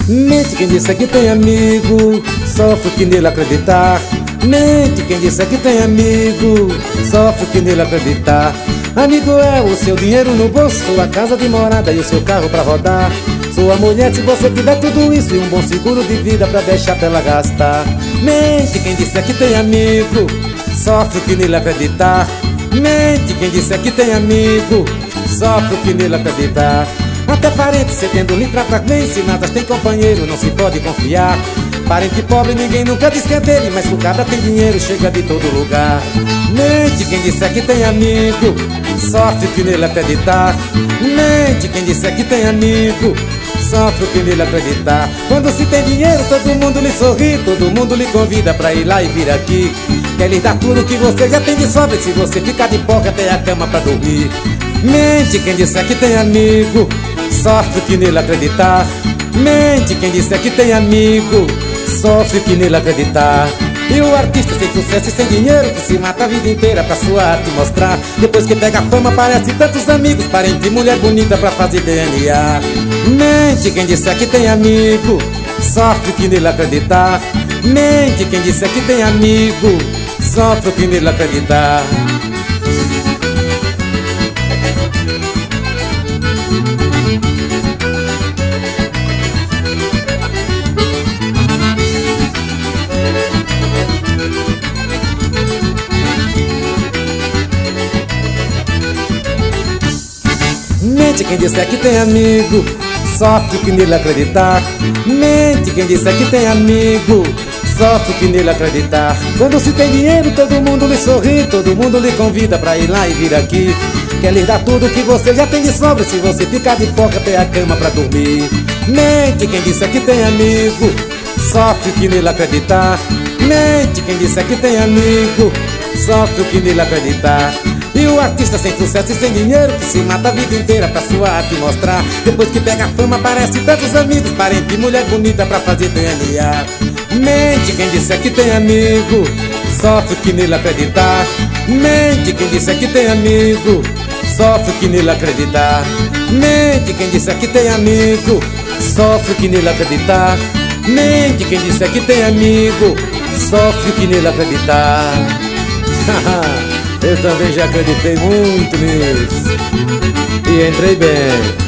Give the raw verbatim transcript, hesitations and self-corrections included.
Mente quem disse que tem amigo, sofre que nele acreditar. Mente quem disse que tem amigo, sofre que nele acreditar. Amigo é o seu dinheiro no bolso, sua casa de morada e o seu carro pra rodar. Sua mulher se você tiver tudo isso e um bom seguro de vida pra deixar pra ela gastar. Mente quem disse que tem amigo, sofre que nele acreditar. Mente quem disse que tem amigo, sofre que nele acreditar. Até parente cê tendo lhe trata bem, se nada tem companheiro não se pode confiar. Parente pobre ninguém nunca diz que é dele, mas o cara tem dinheiro, chega de todo lugar. Mente quem disser que tem amigo, sofre que nele acreditar. Mente quem disser que tem amigo, sofre que nele acreditar. Quando se tem dinheiro todo mundo lhe sorri, todo mundo lhe convida pra ir lá e vir aqui. Quer lhe dar tudo que você já tem de sobra, e se você ficar de boca até a cama pra dormir. Mente quem disser que tem amigo, sofre que nele acreditar. Mente quem disser que tem amigo, sofre que nele acreditar. E o artista sem sucesso e sem dinheiro, que se mata a vida inteira pra sua arte mostrar. Depois que pega a fama aparece tantos amigos, parente e mulher bonita pra fazer D N A. Mente quem disser que tem amigo, sofre que nele acreditar. Mente quem disser que tem amigo, sofre que nele acreditar. Mente quem disser que tem amigo, sofre que nele acreditar. Mente quem disser que tem amigo, sofre que nele acreditar. Quando se tem dinheiro todo mundo lhe sorri, todo mundo lhe convida pra ir lá e vir aqui. Quer lhe dar tudo que você já tem de sobra, se você ficar de boca até a cama pra dormir. Mente quem disser que tem amigo, sofre que nele acreditar. Mente quem disser que tem amigo, sofre que nele acreditar. E o artista sem sucesso e sem dinheiro, que se mata a vida inteira pra sua arte mostrar. Depois que pega a fama aparece tantos amigos, parente e mulher bonita pra fazer D N A. Mente quem disser que tem amigo, sofre que nele acreditar. Mente quem disser que tem amigo, sofre que nele acreditar. Mente quem disser que tem amigo, sofre que nele acreditar. Mente quem disser que tem amigo, sofre que nele acreditar. Eu também já acreditei muito nisso e entrei bem.